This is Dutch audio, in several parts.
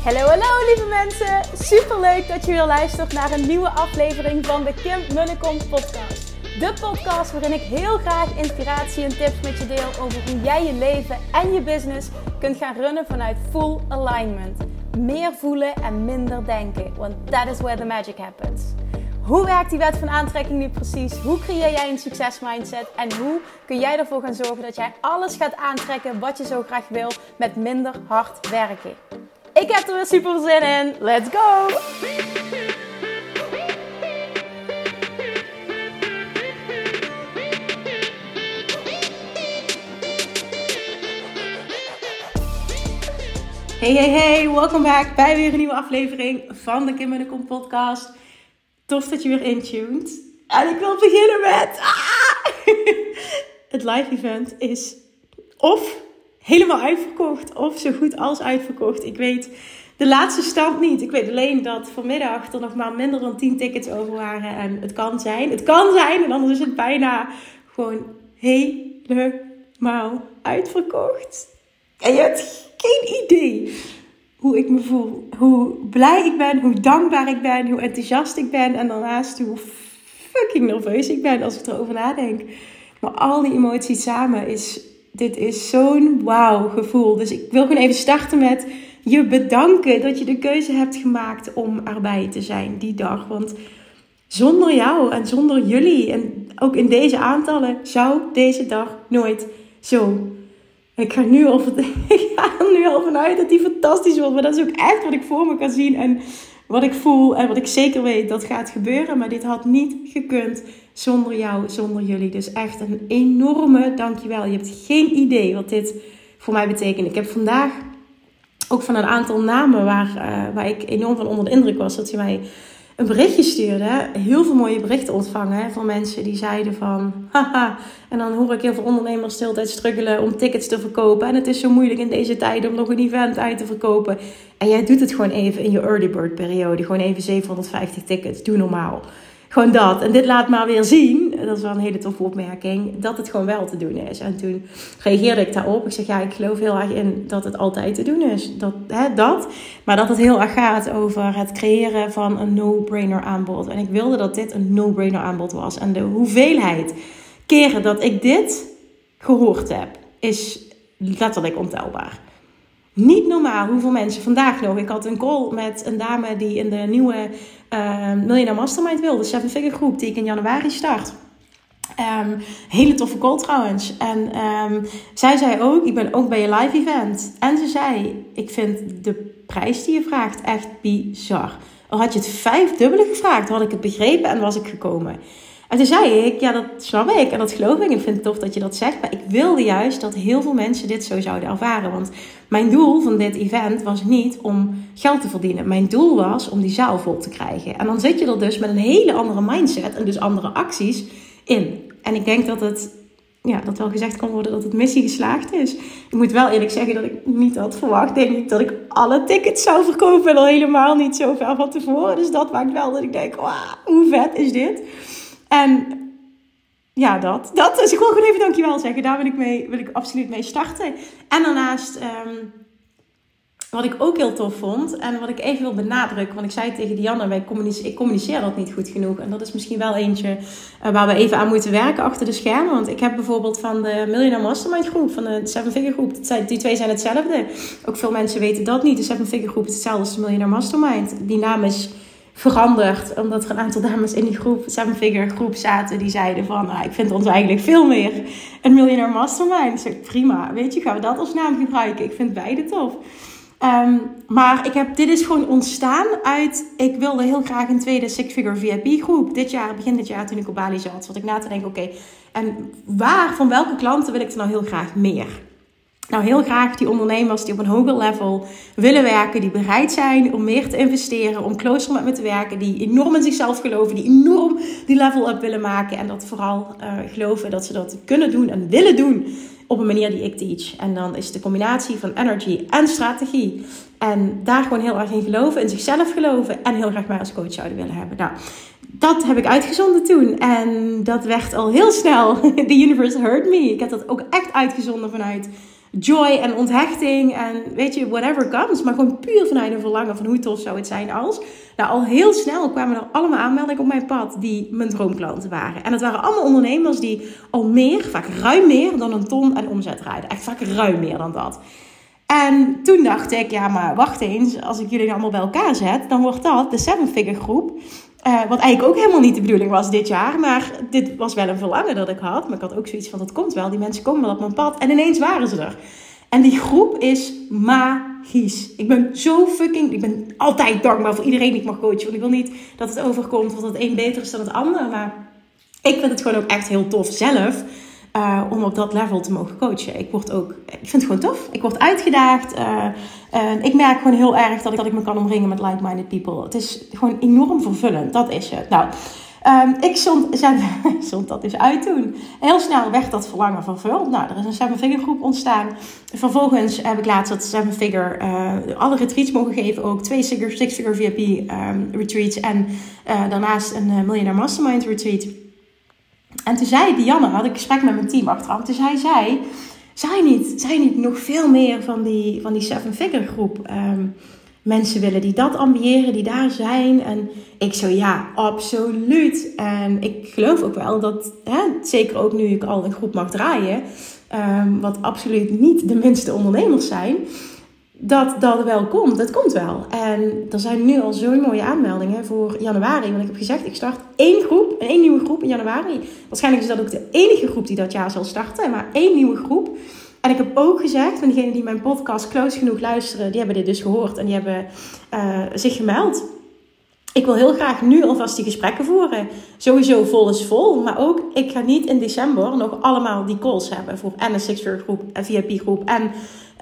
Hallo lieve mensen, superleuk dat je weer luistert naar een nieuwe aflevering van de Kim Munnekom podcast. De podcast waarin ik heel graag inspiratie en tips met je deel over hoe jij je leven en je business kunt gaan runnen vanuit full alignment. Meer voelen en minder denken, want that is where the magic happens. Hoe werkt die wet van aantrekking nu precies? Hoe creëer jij een succesmindset? En hoe kun jij ervoor gaan zorgen dat jij alles gaat aantrekken wat je zo graag wil met minder hard werken? Ik heb er weer super zin in. Let's go! Hey, welkom back bij weer een nieuwe aflevering van de Kim Munnekom podcast. Tof dat je weer intuned. En ik wil beginnen met... Het live event is of helemaal uitverkocht of zo goed als uitverkocht. Ik weet de laatste stand niet. Ik weet alleen dat vanmiddag er nog maar minder dan 10 tickets over waren. En het kan zijn en anders is het bijna gewoon helemaal uitverkocht. En je hebt geen idee hoe ik me voel. Hoe blij ik ben, hoe dankbaar ik ben, hoe enthousiast ik ben. En daarnaast hoe fucking nerveus ik ben als ik erover nadenk. Maar al die emoties samen dit is zo'n wauw gevoel. Dus ik wil gewoon even starten met je bedanken dat je de keuze hebt gemaakt om erbij te zijn die dag. Want zonder jou en zonder jullie en ook in deze aantallen zou deze dag nooit zo. Ik ga er nu al vanuit dat die fantastisch wordt. Maar dat is ook echt wat ik voor me kan zien. En wat ik voel en wat ik zeker weet dat gaat gebeuren. Maar dit had niet gekund zonder jou, zonder jullie. Dus echt een enorme dankjewel. Je hebt geen idee wat dit voor mij betekent. Ik heb vandaag ook van een aantal namen waar ik enorm van onder de indruk was. Dat ze mij een berichtje stuurden. Heel veel mooie berichten ontvangen van mensen die zeiden van... Haha. En dan hoor ik heel veel ondernemers de hele tijd struggelen om tickets te verkopen. En het is zo moeilijk in deze tijd om nog een event uit te verkopen. En jij doet het gewoon even in je early bird periode. Gewoon even 750 tickets. Doe normaal. Gewoon dat. En dit laat maar weer zien, dat is wel een hele toffe opmerking, dat het gewoon wel te doen is. En toen reageerde ik daarop. Ik zeg, ja, ik geloof heel erg in dat het altijd te doen is. Maar dat het heel erg gaat over het creëren van een no-brainer aanbod. En ik wilde dat dit een no-brainer aanbod was. En de hoeveelheid keren dat ik dit gehoord heb, is letterlijk ontelbaar. Niet normaal hoeveel mensen vandaag nog. Ik had een call met een dame die in de nieuwe Millionaire Mastermind wilde. 7-figure groep die ik in januari start. Hele toffe call trouwens. En zij zei ook, ik ben ook bij je live event. En ze zei, ik vind de prijs die je vraagt echt bizar. Al had je het 5-dubbele gevraagd, had ik het begrepen en was ik gekomen. En toen zei ik, ja, dat snap ik en dat geloof ik. Ik vind het tof dat je dat zegt. Maar ik wilde juist dat heel veel mensen dit zo zouden ervaren. Want mijn doel van dit event was niet om geld te verdienen. Mijn doel was om die zaal vol te krijgen. En dan zit je er dus met een hele andere mindset en dus andere acties in. En ik denk dat dat wel gezegd kan worden dat het missie geslaagd is. Ik moet wel eerlijk zeggen dat ik niet had verwacht, denk ik, dat ik alle tickets zou verkopen. En al helemaal niet zo ver van tevoren. Dus dat maakt wel dat ik denk, wauw, hoe vet is dit? En ja, dat is gewoon even dankjewel zeggen. Daar wil ik absoluut mee starten. En daarnaast, wat ik ook heel tof vond en wat ik even wil benadrukken. Want ik zei tegen Dianne, ik communiceer dat niet goed genoeg. En dat is misschien wel eentje waar we even aan moeten werken achter de schermen. Want ik heb bijvoorbeeld van de Millionaire Mastermind groep, van de 7-figure groep. Die twee zijn hetzelfde. Ook veel mensen weten dat niet. De 7-figure groep is hetzelfde als de Millionaire Mastermind. Die naam is veranderd, omdat er een aantal dames in die groep, 7-figure groep zaten, die zeiden van, ik vind ons eigenlijk veel meer een Millionaire Mastermind. Ik zeg, prima, weet je, gaan we dat als naam gebruiken? Ik vind beide tof. Maar dit is gewoon ontstaan uit, ik wilde heel graag een tweede 6-figure VIP groep. Begin dit jaar toen ik op Bali zat, zat ik na te denken, oké, en van welke klanten wil ik er nou heel graag meer? Nou, heel graag die ondernemers die op een hoger level willen werken, die bereid zijn om meer te investeren, om closer met me te werken, die enorm in zichzelf geloven, die enorm die level up willen maken en dat vooral geloven dat ze dat kunnen doen en willen doen op een manier die ik teach. En dan is de combinatie van energy en strategie en daar gewoon heel erg in geloven, in zichzelf geloven en heel graag mij als coach zouden willen hebben. Nou, dat heb ik uitgezonden toen en dat werd al heel snel, the universe heard me. Ik heb dat ook echt uitgezonden vanuit joy en onthechting en weet je, whatever comes. Maar gewoon puur vanuit een verlangen van hoe tof zou het zijn als. Nou, al heel snel kwamen er allemaal aanmeldingen op mijn pad die mijn droomklanten waren. En het waren allemaal ondernemers die al meer, vaak ruim meer dan een ton aan omzet draaiden. Echt vaak ruim meer dan dat. En toen dacht ik, ja maar wacht eens, als ik jullie allemaal bij elkaar zet, dan wordt dat de 7-figure groep. Wat eigenlijk ook helemaal niet de bedoeling was dit jaar. Maar dit was wel een verlangen dat ik had. Maar ik had ook zoiets van, dat komt wel. Die mensen komen wel op mijn pad. En ineens waren ze er. En die groep is magisch. Ik ben altijd dankbaar voor iedereen die ik mag coachen. Want ik wil niet dat het overkomt dat het een beter is dan het andere. Maar ik vind het gewoon ook echt heel tof zelf. Om op dat level te mogen coachen. Ik vind het gewoon tof. Ik word uitgedaagd. Ik merk gewoon heel erg dat ik me kan omringen met like-minded people. Het is gewoon enorm vervullend. Dat is het. Nou, ik zond dat dus uit toen. Heel snel werd dat verlangen vervuld. Nou, er is een 7-figure groep ontstaan. Vervolgens heb ik laatst dat 7-figure alle retreats mogen geven. Ook 6-figure VIP retreats. En daarnaast een Millionaire Mastermind retreat. En toen zei Dianne, had ik een gesprek met mijn team achteraf. Toen zei zij, zou je niet nog veel meer van die 7-figure groep mensen willen die dat ambiëren, die daar zijn? En ik zo, ja, absoluut. En ik geloof ook wel dat, zeker ook nu ik al een groep mag draaien, wat absoluut niet de minste ondernemers zijn, dat wel komt. Het komt wel. En er zijn nu al zo'n mooie aanmeldingen voor januari. Want ik heb gezegd, ik start één nieuwe groep in januari. Waarschijnlijk is dat ook de enige groep die dat jaar zal starten. Maar 1 nieuwe groep. En ik heb ook gezegd, van diegenen die mijn podcast close genoeg luisteren, die hebben dit dus gehoord en die hebben zich gemeld. Ik wil heel graag nu alvast die gesprekken voeren. Sowieso vol is vol. Maar ook, ik ga niet in december nog allemaal die calls hebben voor en een 6-figure groep, een VIP groep en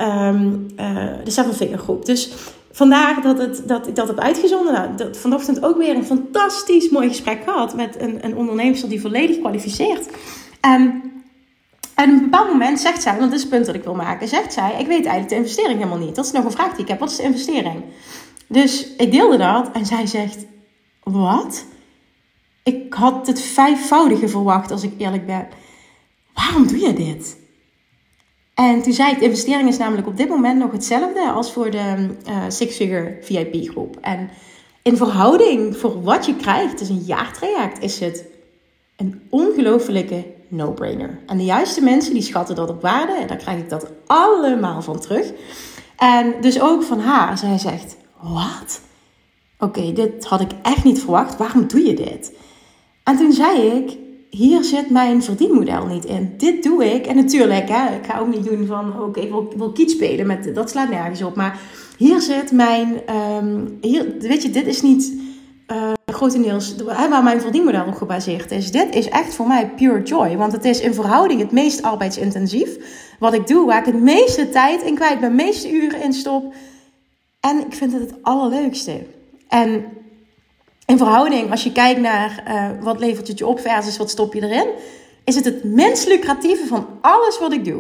de 7-figure groep. Dus vandaar dat ik dat heb uitgezonden. Nou, vanochtend ook weer een fantastisch mooi gesprek gehad met een ondernemer die volledig kwalificeert. En op een bepaald moment zegt zij, want dit is het punt dat ik wil maken, zegt zij, ik weet eigenlijk de investering helemaal niet. Dat is nog een vraag die ik heb. Wat is de investering? Dus ik deelde dat en zij zegt, wat? Ik had het 5-voudige verwacht als ik eerlijk ben. Waarom doe je dit? En toen zei ik, de investering is namelijk op dit moment nog hetzelfde als voor de 6-figure VIP groep. En in verhouding voor wat je krijgt, het is een jaartraject, is het een ongelofelijke no-brainer. En de juiste mensen die schatten dat op waarde en daar krijg ik dat allemaal van terug. En dus ook van haar, zij zegt, wat? Oké, dit had ik echt niet verwacht. Waarom doe je dit? En toen zei ik, hier zit mijn verdienmodel niet in. Dit doe ik. En natuurlijk, ik ga ook niet doen van, oké, ik wil kiet spelen. Dat slaat nergens op. Maar hier zit mijn, weet je, dit is niet grotendeels waar mijn verdienmodel op gebaseerd is. Dit is echt voor mij pure joy. Want het is in verhouding het meest arbeidsintensief. Wat ik doe, waar ik het meeste tijd in kwijt ben, de meeste uren in stop. En ik vind het allerleukste. En in verhouding, als je kijkt naar wat levert het je op versus wat stop je erin, is het minst lucratieve van alles wat ik doe.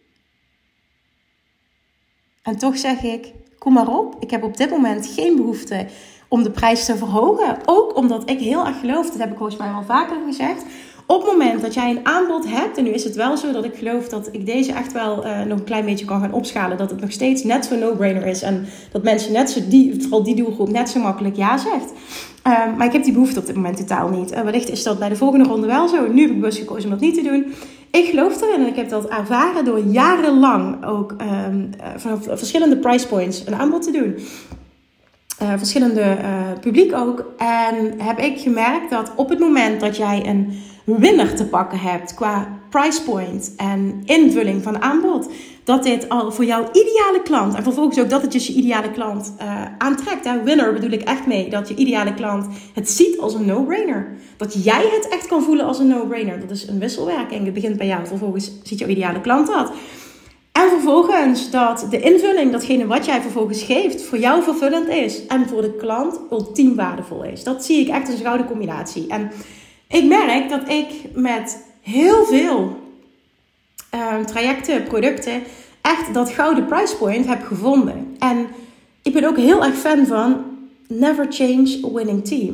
En toch zeg ik, kom maar op. Ik heb op dit moment geen behoefte om de prijs te verhogen. Ook omdat ik heel erg geloof, dat heb ik volgens mij al vaker gezegd. Op het moment dat jij een aanbod hebt, en nu is het wel zo dat ik geloof dat ik deze echt wel nog een klein beetje kan gaan opschalen. Dat het nog steeds net zo no-brainer is. En dat mensen vooral die doelgroep net zo makkelijk ja zegt. Maar ik heb die behoefte op dit moment totaal niet. Wellicht is dat bij de volgende ronde wel zo. Nu heb ik bewust gekozen om dat niet te doen. Ik geloof erin en ik heb dat ervaren door jarenlang ook vanaf verschillende price points een aanbod te doen. Verschillende publiek ook. En heb ik gemerkt dat op het moment dat jij een winner te pakken hebt qua price point en invulling van aanbod, dat dit al voor jouw ideale klant en vervolgens ook dat het dus je ideale klant aantrekt. Hè? Winner bedoel ik echt mee dat je ideale klant het ziet als een no-brainer. Dat jij het echt kan voelen als een no-brainer. Dat is een wisselwerking. Het begint bij jou. Vervolgens ziet jouw ideale klant dat. En vervolgens dat de invulling, datgene wat jij vervolgens geeft, voor jou vervullend is. En voor de klant ultiem waardevol is. Dat zie ik echt als een gouden combinatie. En ik merk dat ik met heel veel trajecten, producten, echt dat gouden price point heb gevonden. En ik ben ook heel erg fan van never change a winning team.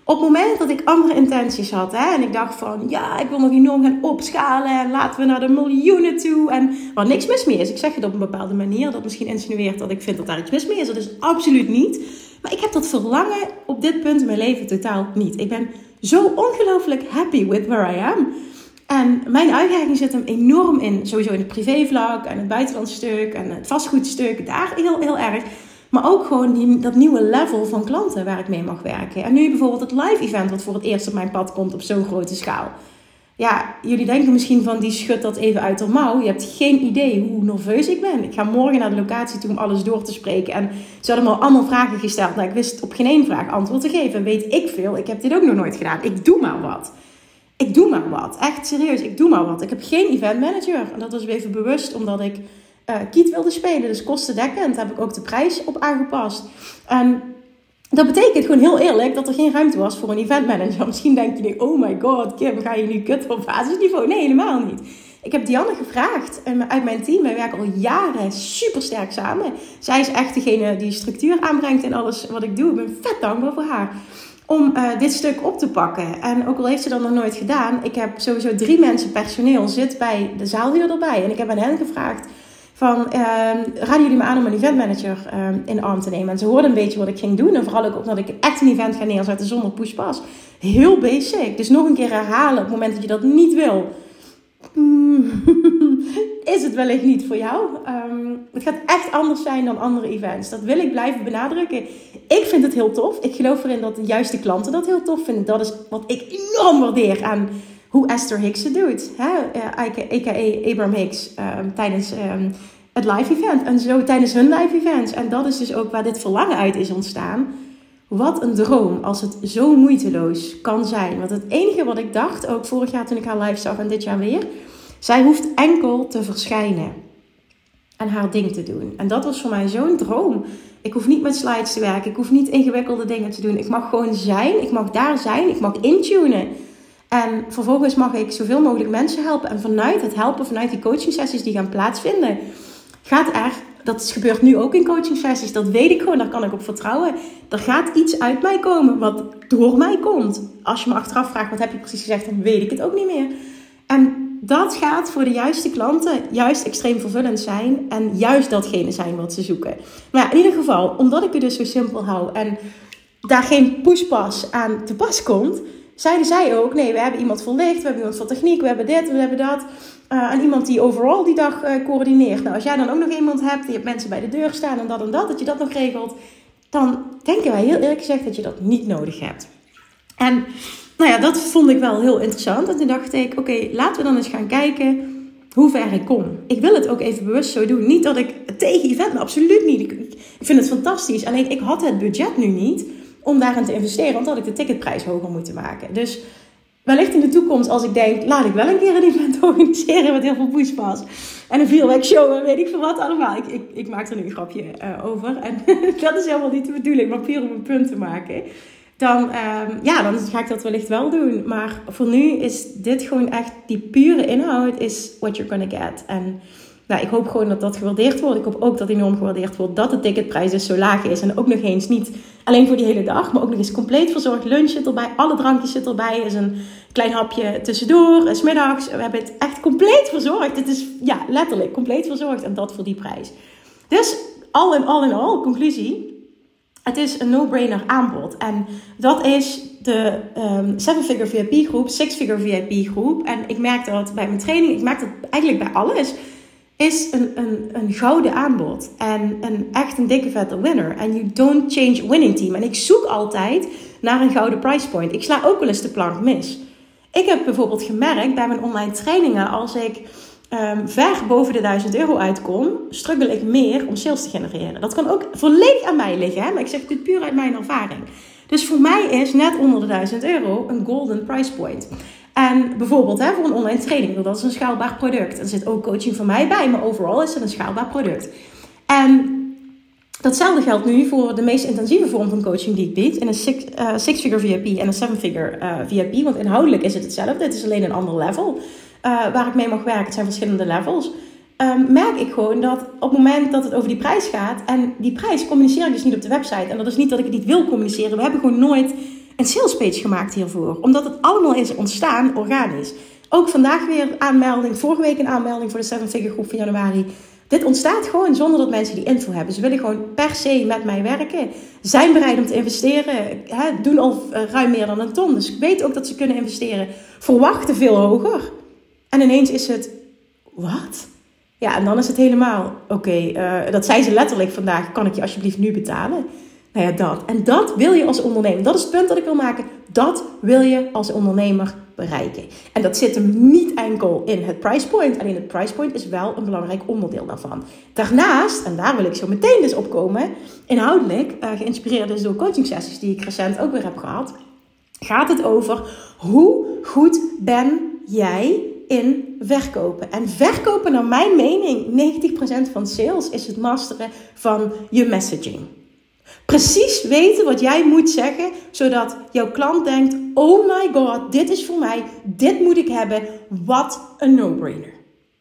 Op het moment dat ik andere intenties had, en ik dacht van, ja, ik wil nog enorm gaan opschalen en laten we naar de miljoenen toe. En waar niks mis mee is. Ik zeg het op een bepaalde manier, dat misschien insinueert dat ik vind dat daar iets mis mee is. Dat is absoluut niet. Maar ik heb dat verlangen op dit punt in mijn leven totaal niet. Ik ben zo ongelooflijk happy with where I am. En mijn uitdaging zit hem enorm in, sowieso in het privévlak en het buitenlandstuk en het vastgoedstuk, daar heel erg. Maar ook gewoon dat nieuwe level van klanten waar ik mee mag werken. En nu bijvoorbeeld het live event wat voor het eerst op mijn pad komt op zo'n grote schaal. Ja, jullie denken misschien van die schudt dat even uit de mouw. Je hebt geen idee hoe nerveus ik ben. Ik ga morgen naar de locatie toe om alles door te spreken. En ze hadden me allemaal vragen gesteld. Nou, ik wist op geen één vraag antwoord te geven. Weet ik veel. Ik heb dit ook nog nooit gedaan. Ik doe maar wat. Ik doe maar wat. Echt serieus, ik doe maar wat. Ik heb geen event manager. En dat was even bewust omdat ik kiet wilde spelen. Dus kostendekkend heb ik ook de prijs op aangepast. En dat betekent gewoon heel eerlijk dat er geen ruimte was voor een event manager. Misschien denk je nu, oh my god, Kim, ga je nu kutten op basisniveau? Nee, helemaal niet. Ik heb Dianne gevraagd uit mijn team. Wij werken al jaren super sterk samen. Zij is echt degene die structuur aanbrengt in alles wat ik doe. Ik ben vet dankbaar voor haar. Om dit stuk op te pakken. En ook al heeft ze dat nog nooit gedaan. Ik heb sowieso 3 mensen personeel zit bij de zaalhuur erbij. En ik heb aan hen gevraagd van, raden jullie me aan om een eventmanager in de arm te nemen? En ze hoorden een beetje wat ik ging doen. En vooral ook omdat ik echt een event ga neerzetten zonder pushpas. Heel basic. Dus nog een keer herhalen op het moment dat je dat niet wil. Is het wellicht niet voor jou. Het gaat echt anders zijn dan andere events. Dat wil ik blijven benadrukken. Ik vind het heel tof. Ik geloof erin dat de juiste klanten dat heel tof vinden. Dat is wat ik enorm waardeer aan hoe Esther Hicks het doet. A.k.a. Abraham Hicks. Tijdens het live event. En zo tijdens hun live events. En dat is dus ook waar dit verlangen uit is ontstaan. Wat een droom als het zo moeiteloos kan zijn. Want het enige wat ik dacht, ook vorig jaar toen ik haar live zag en dit jaar weer. Zij hoeft enkel te verschijnen. En haar ding te doen. En dat was voor mij zo'n droom. Ik hoef niet met slides te werken. Ik hoef niet ingewikkelde dingen te doen. Ik mag gewoon zijn. Ik mag daar zijn. Ik mag intunen. En vervolgens mag ik zoveel mogelijk mensen helpen. En vanuit het helpen, vanuit die coaching sessies die gaan plaatsvinden, dat gebeurt nu ook in coaching sessies. Dat weet ik gewoon, daar kan ik op vertrouwen. Er gaat iets uit mij komen wat door mij komt. Als je me achteraf vraagt, wat heb je precies gezegd, dan weet ik het ook niet meer. En dat gaat voor de juiste klanten juist extreem vervullend zijn. En juist datgene zijn wat ze zoeken. Maar ja, in ieder geval, omdat ik het dus zo simpel hou en daar geen pushpas aan te pas komt, zeiden zij ook, nee, we hebben iemand voor licht, we hebben iemand voor techniek, we hebben dit, we hebben dat. En iemand die overal die dag coördineert. Nou, als jij dan ook nog iemand hebt, je hebt mensen bij de deur staan en dat je dat nog regelt, dan denken wij heel eerlijk gezegd dat je dat niet nodig hebt. En nou ja, dat vond ik wel heel interessant. En toen dacht ik, oké, laten we dan eens gaan kijken hoe ver ik kom. Ik wil het ook even bewust zo doen. Niet dat ik tegen event, maar absoluut niet. Ik vind het fantastisch. Alleen ik had het budget nu niet om daarin te investeren. Want dan had ik de ticketprijs hoger moeten maken. Dus wellicht in de toekomst, als ik denk, laat ik wel een keer een event organiseren met heel veel pushpas. En een 4-week show en weet ik veel wat allemaal. Ik maak er nu een grapje over. En dat is helemaal niet de bedoeling, maar puur om een punt te maken. Dan ga ik dat wellicht wel doen. Maar voor nu is dit gewoon echt, die pure inhoud is what you're gonna get. En nou, ik hoop gewoon dat dat gewaardeerd wordt. Ik hoop ook dat enorm gewaardeerd wordt dat de ticketprijs dus zo laag is. En ook nog eens niet alleen voor die hele dag, maar ook nog eens compleet verzorgd. Lunch zit erbij, alle drankjes zit erbij. Er is een klein hapje tussendoor, 's middags. We hebben het echt compleet verzorgd. Het is letterlijk compleet verzorgd en dat voor die prijs. Dus all in all, conclusie. Het is een no-brainer aanbod. En dat is de 7-figure VIP groep, 6-figure VIP groep. En ik merk dat bij mijn training, ik merk dat eigenlijk bij alles, is een gouden aanbod. En echt een dikke vette winner. En you don't change winning team. En ik zoek altijd naar een gouden price point. Ik sla ook wel eens de plank mis. Ik heb bijvoorbeeld gemerkt bij mijn online trainingen, als ik ver boven de €1000 uitkom, struggle ik meer om sales te genereren. Dat kan ook volledig aan mij liggen, hè? Maar ik zeg dit puur uit mijn ervaring. Dus voor mij is net onder de €1000 een golden price point. En bijvoorbeeld voor een online training, dat is een schaalbaar product. Er zit ook coaching van mij bij, maar overal is het een schaalbaar product. En datzelfde geldt nu voor de meest intensieve vorm van coaching die ik bied. In een 6-figure VIP en een 7-figure VIP. Want inhoudelijk is het hetzelfde. Het is alleen een ander level waar ik mee mag werken. Het zijn verschillende levels. Merk ik gewoon dat op het moment dat het over die prijs gaat. En die prijs communiceer ik dus niet op de website. En dat is niet dat ik het niet wil communiceren. We hebben gewoon nooit een salespage gemaakt hiervoor. Omdat het allemaal is ontstaan organisch. Ook vandaag weer aanmelding. Vorige week een aanmelding voor de 7-figure groep van januari. Dit ontstaat gewoon zonder dat mensen die info hebben. Ze willen gewoon per se met mij werken. Zijn bereid om te investeren. Doen al ruim meer dan een ton. Dus ik weet ook dat ze kunnen investeren. Verwachten veel hoger. En ineens is het... Wat? Ja, en dan is het helemaal... Oké, dat zei ze letterlijk vandaag. Kan ik je alsjeblieft nu betalen? Nou ja, dat. En dat wil je als ondernemer. Dat is het punt dat ik wil maken. Dat wil je als ondernemer bereiken. En dat zit hem niet enkel in het price point. Alleen het price point is wel een belangrijk onderdeel daarvan. Daarnaast, en daar wil ik zo meteen dus op komen, inhoudelijk, geïnspireerd dus door coaching sessies die ik recent ook weer heb gehad, gaat het over hoe goed ben jij in verkopen. En verkopen, naar mijn mening, 90% van sales is het masteren van je messaging. Precies weten wat jij moet zeggen, zodat jouw klant denkt, oh my god, dit is voor mij, dit moet ik hebben, wat een no-brainer.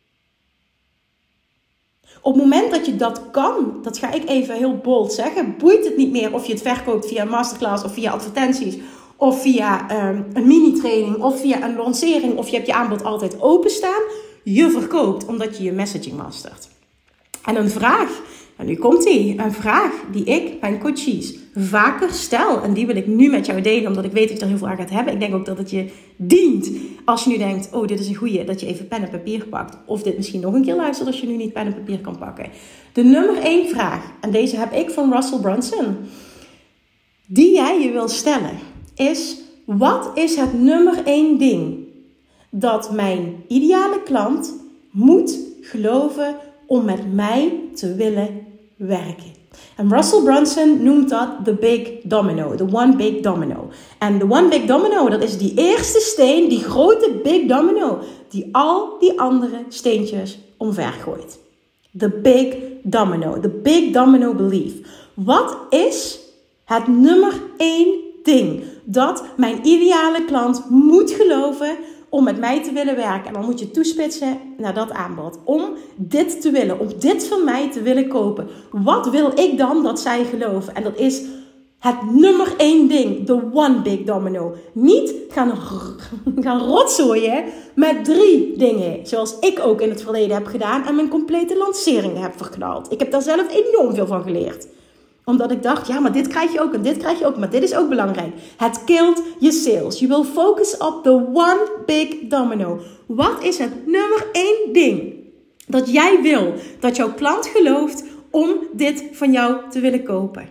Op het moment dat je dat kan, dat ga ik even heel bold zeggen, boeit het niet meer of je het verkoopt via een masterclass of via advertenties, of via een mini-training, of via een lancering, of je hebt je aanbod altijd openstaan. Je verkoopt omdat je je messaging mastert. En een vraag, en nu komt die, een vraag die ik mijn coaches vaker stel. En die wil ik nu met jou delen, omdat ik weet dat je er heel veel aan gaat hebben. Ik denk ook dat het je dient als je nu denkt, oh dit is een goeie, dat je even pen en papier pakt. Of dit misschien nog een keer luistert als je nu niet pen en papier kan pakken. De nummer 1 vraag, en deze heb ik van Russell Brunson, die jij je wil stellen, is: wat is het nummer 1 ding dat mijn ideale klant moet geloven om met mij te willen werken? En Russell Brunson noemt dat the big domino, the one big domino. En the one big domino, dat is die eerste steen, die grote big domino, die al die andere steentjes omvergooit. The big domino, the big domino belief. Wat is het nummer 1 ding dat mijn ideale klant moet geloven om met mij te willen werken? En dan moet je toespitsen naar dat aanbod. Om dit te willen, om dit van mij te willen kopen. Wat wil ik dan dat zij geloven? En dat is het nummer 1 ding, the one big domino. Niet gaan rotzooien met 3 dingen. Zoals ik ook in het verleden heb gedaan en mijn complete lancering heb verknald. Ik heb daar zelf enorm veel van geleerd. Omdat ik dacht, ja, maar dit krijg je ook en dit krijg je ook. Maar dit is ook belangrijk. Het killt je sales. You will focus op the one big domino. Wat is het nummer 1 ding dat jij wil dat jouw klant gelooft om dit van jou te willen kopen?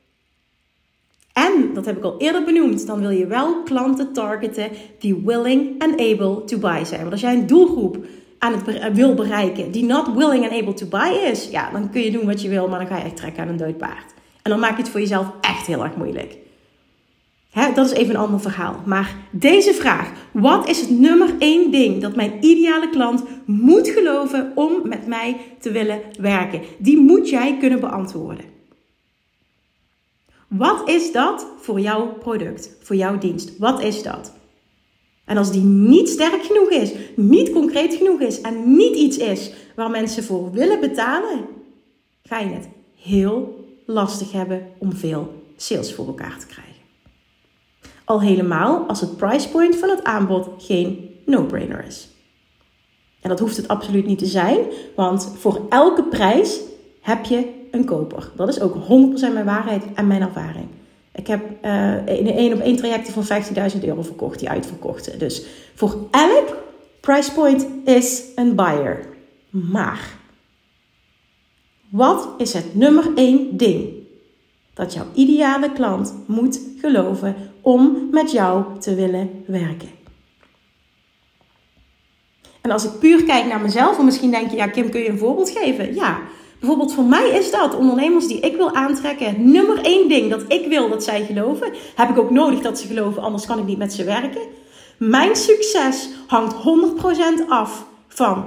En, dat heb ik al eerder benoemd, dan wil je wel klanten targeten die willing and able to buy zijn. Want als jij een doelgroep wil bereiken die not willing and able to buy is, ja, dan kun je doen wat je wil, maar dan ga je echt trekken aan een dood paard. En dan maak je het voor jezelf echt heel erg moeilijk. Dat is even een ander verhaal. Maar deze vraag, wat is het nummer 1 ding dat mijn ideale klant moet geloven om met mij te willen werken? Die moet jij kunnen beantwoorden. Wat is dat voor jouw product, voor jouw dienst? Wat is dat? En als die niet sterk genoeg is, niet concreet genoeg is en niet iets is waar mensen voor willen betalen, ga je het heel lastig hebben om veel sales voor elkaar te krijgen. Al helemaal als het price point van het aanbod geen no-brainer is. En dat hoeft het absoluut niet te zijn, want voor elke prijs heb je een koper. Dat is ook 100% mijn waarheid en mijn ervaring. Ik heb in een 1-op-1 trajecten van €15.000 verkocht, die uitverkochten. Dus voor elk price point is een buyer. Maar wat is het nummer 1 ding dat jouw ideale klant moet geloven om met jou te willen werken? En als ik puur kijk naar mezelf, en misschien denk je, ja Kim, kun je een voorbeeld geven? Ja, bijvoorbeeld voor mij is dat ondernemers die ik wil aantrekken, nummer 1 ding dat ik wil dat zij geloven. Heb ik ook nodig dat ze geloven, anders kan ik niet met ze werken. Mijn succes hangt 100% af van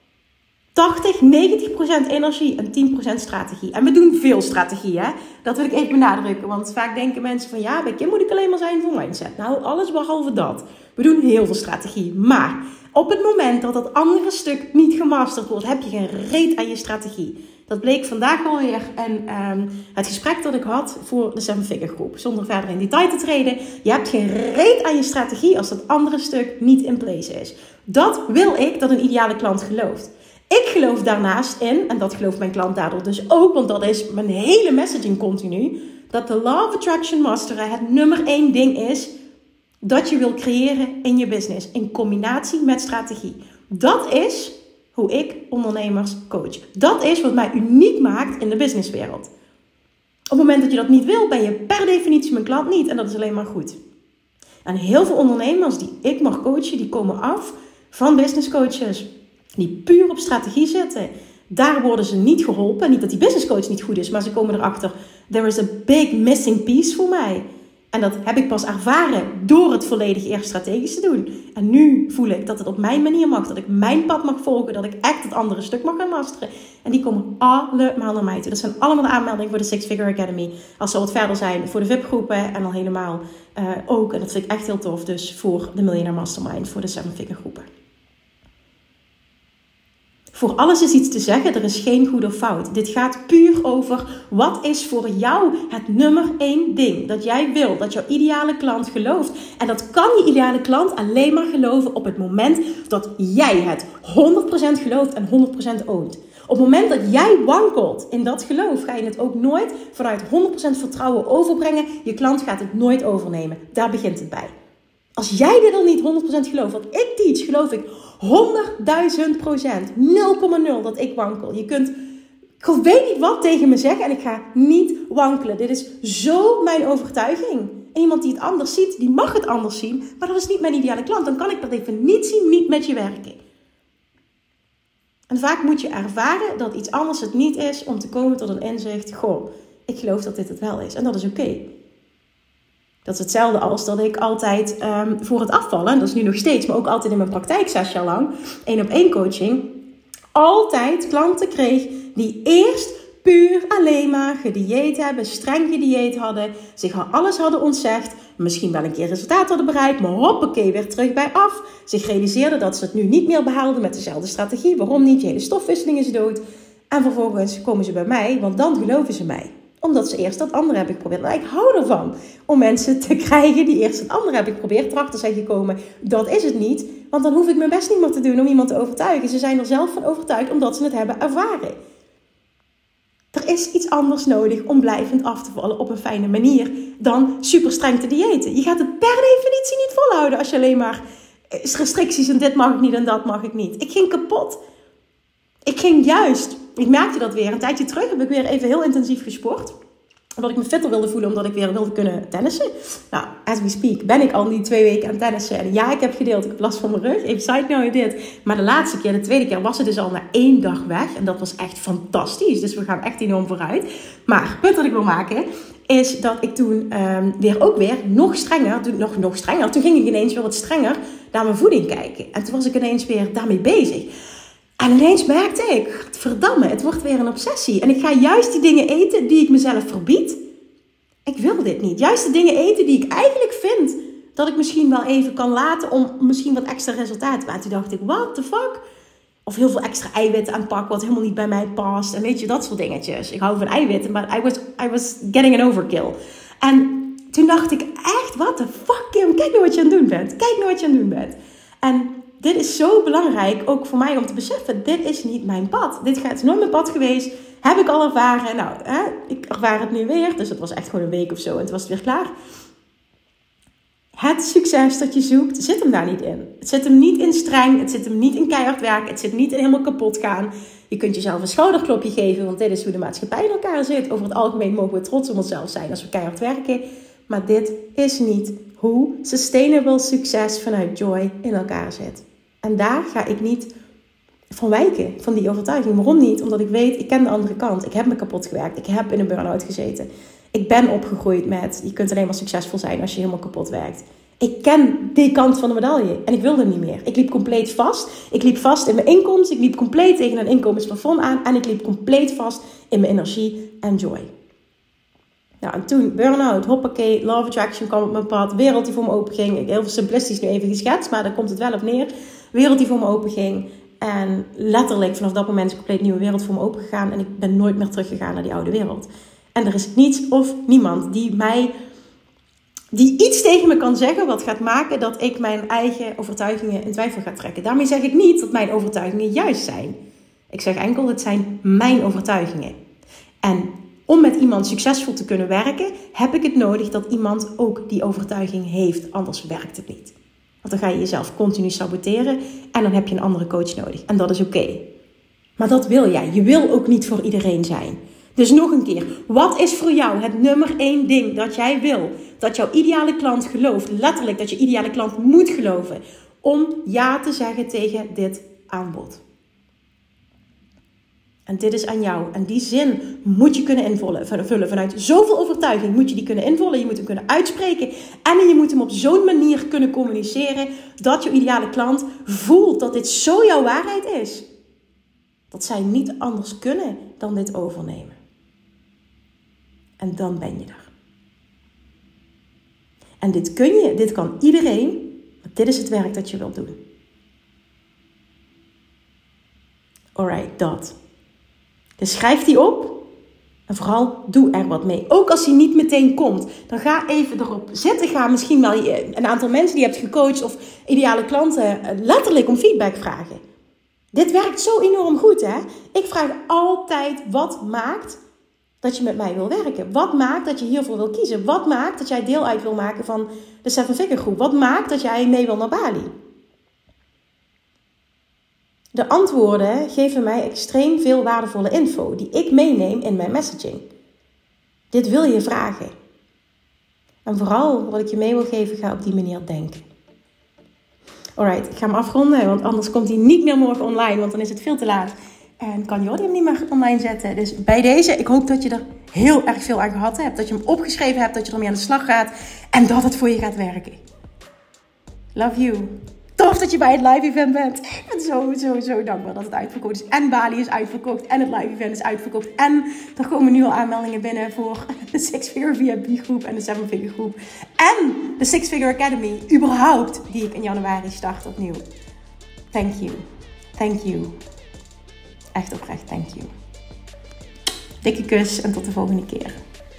80-90% energie en 10% strategie. En we doen veel strategie, hè? Dat wil ik even benadrukken. Want vaak denken mensen van, ja, bij Kim moet ik alleen maar zijn voor mindset. Nou, alles behalve dat. We doen heel veel strategie. Maar op het moment dat dat andere stuk niet gemasterd wordt, heb je geen reet aan je strategie. Dat bleek vandaag alweer. En het gesprek dat ik had voor de 7-figure groep. Zonder verder in detail te treden. Je hebt geen reet aan je strategie als dat andere stuk niet in place is. Dat wil ik dat een ideale klant gelooft. Ik geloof daarnaast in, en dat gelooft mijn klant daardoor dus ook, want dat is mijn hele messaging continu, dat de Law of Attraction masteren het nummer 1 ding is dat je wil creëren in je business. In combinatie met strategie. Dat is hoe ik ondernemers coach. Dat is wat mij uniek maakt in de businesswereld. Op het moment dat je dat niet wil, ben je per definitie mijn klant niet. En dat is alleen maar goed. En heel veel ondernemers die ik mag coachen, die komen af van business coaches. Die puur op strategie zitten. Daar worden ze niet geholpen. Niet dat die business coach niet goed is, maar ze komen erachter. There is a big missing piece voor mij. En dat heb ik pas ervaren door het volledig eerst strategisch te doen. En nu voel ik dat het op mijn manier mag. Dat ik mijn pad mag volgen. Dat ik echt het andere stuk mag gaan masteren. En die komen allemaal naar mij toe. Dat zijn allemaal de aanmeldingen voor de 6-figure Academy. Als ze wat verder zijn voor de VIP-groepen. En al helemaal ook, en dat vind ik echt heel tof, dus voor de Millionaire Mastermind. Voor de 7-figure groepen. Voor alles is iets te zeggen, er is geen goed of fout. Dit gaat puur over wat is voor jou het nummer 1 ding dat jij wil, dat jouw ideale klant gelooft. En dat kan je ideale klant alleen maar geloven op het moment dat jij het 100% gelooft en 100% oont. Op het moment dat jij wankelt in dat geloof, ga je het ook nooit vanuit 100% vertrouwen overbrengen. Je klant gaat het nooit overnemen. Daar begint het bij. Als jij dit al niet 100% gelooft, wat ik teach, geloof ik 100.000%, 0,0 dat ik wankel. Je kunt, ik weet niet wat tegen me zeggen en ik ga niet wankelen. Dit is zo mijn overtuiging. En iemand die het anders ziet, die mag het anders zien, maar dat is niet mijn ideale klant. Dan kan ik dat even niet zien, niet met je werken. En vaak moet je ervaren dat iets anders het niet is om te komen tot een inzicht. Goh, ik geloof dat dit het wel is en dat is oké. Dat is hetzelfde als dat ik altijd voor het afvallen, en dat is nu nog steeds, maar ook altijd in mijn praktijk 6 jaar lang, 1-op-1 coaching, altijd klanten kreeg die eerst puur alleen maar gedieet hebben, streng gedieet hadden, zich alles hadden ontzegd, misschien wel een keer resultaat hadden bereikt, maar hoppakee, weer terug bij af. Zich realiseerden dat ze het nu niet meer behaalden met dezelfde strategie. Waarom niet? Je hele stofwisseling is dood. En vervolgens komen ze bij mij, want dan geloven ze mij. Omdat ze eerst dat andere hebben geprobeerd. Maar ik hou ervan om mensen te krijgen die eerst het andere hebben geprobeerd. Erachter zijn gekomen, dat is het niet. Want dan hoef ik mijn best niet meer te doen om iemand te overtuigen. Ze zijn er zelf van overtuigd omdat ze het hebben ervaren. Er is iets anders nodig om blijvend af te vallen op een fijne manier dan super streng te diëten. Je gaat het per definitie niet volhouden als je alleen maar restricties en dit mag ik niet en dat mag ik niet. Ik ging kapot. Ik merkte dat weer. Een tijdje terug heb ik weer even heel intensief gesport. Omdat ik me fitter wilde voelen, omdat ik weer wilde kunnen tennissen. Nou, as we speak ben ik al die 2 weken aan tennissen. En ja, ik heb gedeeld, ik heb last van mijn rug. Even side note dit. Maar de tweede keer, was het dus al na 1 dag weg. En dat was echt fantastisch. Dus we gaan echt enorm vooruit. Maar het punt dat ik wil maken, is dat ik toen weer nog strenger. Toen ging ik ineens weer wat strenger naar mijn voeding kijken. En toen was ik ineens weer daarmee bezig. En ineens merkte ik, verdamme, het wordt weer een obsessie. En ik ga juist die dingen eten die ik mezelf verbied. Ik wil dit niet. Juist de dingen eten die ik eigenlijk vind dat ik misschien wel even kan laten om misschien wat extra resultaat. Maar toen dacht ik, what the fuck? Of heel veel extra eiwitten aanpakken wat helemaal niet bij mij past. En weet je, dat soort dingetjes. Ik hou van eiwitten, maar I was getting an overkill. En toen dacht ik echt, what the fuck, Kim? Kijk nou wat je aan het doen bent. En dit is zo belangrijk, ook voor mij om te beseffen, dit is niet mijn pad. Dit is nooit mijn pad geweest, heb ik al ervaren. Nou, ik ervaar het nu weer, dus het was echt gewoon een week of zo en toen was het weer klaar. Het succes dat je zoekt, zit hem daar niet in. Het zit hem niet in streng, het zit hem niet in keihard werken, het zit niet in helemaal kapot gaan. Je kunt jezelf een schouderklopje geven, want dit is hoe de maatschappij in elkaar zit. Over het algemeen mogen we trots op onszelf zijn als we keihard werken. Maar dit is niet hoe sustainable succes vanuit joy in elkaar zit. En daar ga ik niet van wijken, van die overtuiging. Waarom niet? Omdat ik weet, ik ken de andere kant. Ik heb me kapot gewerkt. Ik heb in een burn-out gezeten. Ik ben opgegroeid met, je kunt alleen maar succesvol zijn als je helemaal kapot werkt. Ik ken die kant van de medaille en ik wilde niet meer. Ik liep compleet vast. Ik liep vast in mijn inkomsten. Ik liep compleet tegen een inkomensplafond aan. En ik liep compleet vast in mijn energie en joy. Nou, en toen burn-out, hoppakee, Law of Attraction kwam op mijn pad. Wereld die voor me open ging. Heel simplistisch nu even geschetst, maar daar komt het wel op neer. Wereld die voor me open ging. En letterlijk vanaf dat moment is een compleet nieuwe wereld voor me opengegaan. En ik ben nooit meer teruggegaan naar die oude wereld. En er is niets of niemand die iets tegen me kan zeggen wat gaat maken dat ik mijn eigen overtuigingen in twijfel ga trekken. Daarmee zeg ik niet dat mijn overtuigingen juist zijn. Ik zeg enkel, het zijn mijn overtuigingen. En om met iemand succesvol te kunnen werken, heb ik het nodig dat iemand ook die overtuiging heeft. Anders werkt het niet. Want dan ga je jezelf continu saboteren en dan heb je een andere coach nodig. En dat is oké. Maar dat wil jij. Je wil ook niet voor iedereen zijn. Dus nog een keer. Wat is voor jou het nummer 1 ding dat jij wil? Dat jouw ideale klant gelooft. Letterlijk dat je ideale klant moet geloven. Om ja te zeggen tegen dit aanbod. En dit is aan jou. En die zin moet je kunnen invullen. Vanuit zoveel overtuiging moet je die kunnen invullen. Je moet hem kunnen uitspreken. En je moet hem op zo'n manier kunnen communiceren. Dat je ideale klant voelt dat dit zo jouw waarheid is. Dat zij niet anders kunnen dan dit overnemen. En dan ben je er. En dit kan iedereen. Maar dit is het werk dat je wilt doen. Alright, dat. Dus schrijf die op. En vooral doe er wat mee. Ook als die niet meteen komt. Dan ga even erop zitten. Ga misschien wel een aantal mensen die je hebt gecoacht. Of ideale klanten letterlijk om feedback vragen. Dit werkt zo enorm goed, hè? Ik vraag altijd wat maakt dat je met mij wil werken. Wat maakt dat je hiervoor wil kiezen? Wat maakt dat jij deel uit wil maken van de 7-figure groep? Wat maakt dat jij mee wil naar Bali? De antwoorden geven mij extreem veel waardevolle info die ik meeneem in mijn messaging. Dit wil je vragen. En vooral wat ik je mee wil geven, ga op die manier denken. Alright, ik ga hem afronden, want anders komt hij niet meer morgen online, want dan is het veel te laat. En kan Jordi hem niet meer online zetten. Dus bij deze, ik hoop dat je er heel erg veel aan gehad hebt. Dat je hem opgeschreven hebt, dat je ermee aan de slag gaat. En dat het voor je gaat werken. Love you. Tof dat je bij het live event bent. Ik ben zo dankbaar dat het uitverkocht is. En Bali is uitverkocht. En het live event is uitverkocht. En er komen nu al aanmeldingen binnen voor de 6-figure VIP groep en de 7-figure groep. En de 6-figure Academy. Überhaupt. Die ik in januari start opnieuw. Thank you. Thank you. Echt oprecht, thank you. Dikke kus en tot de volgende keer.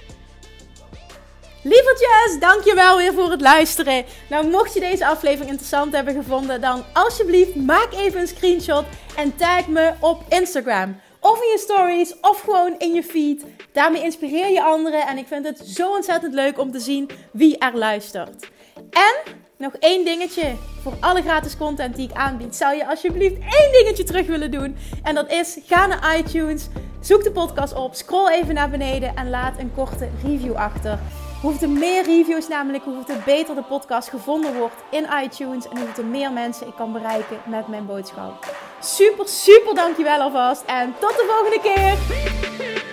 Lievertjes, dankjewel weer voor het luisteren. Nou, mocht je deze aflevering interessant hebben gevonden, dan alsjeblieft maak even een screenshot en tag me op Instagram. Of in je stories, of gewoon in je feed. Daarmee inspireer je anderen en ik vind het zo ontzettend leuk om te zien wie er luistert. En nog 1 dingetje. Voor alle gratis content die ik aanbied, zou je alsjeblieft 1 dingetje terug willen doen. En dat is, ga naar iTunes, zoek de podcast op, scroll even naar beneden en laat een korte review achter. Hoeveel meer reviews namelijk, hoeveel beter de podcast gevonden wordt in iTunes. En hoeveel meer mensen ik kan bereiken met mijn boodschap. Super dankjewel alvast. En tot de volgende keer.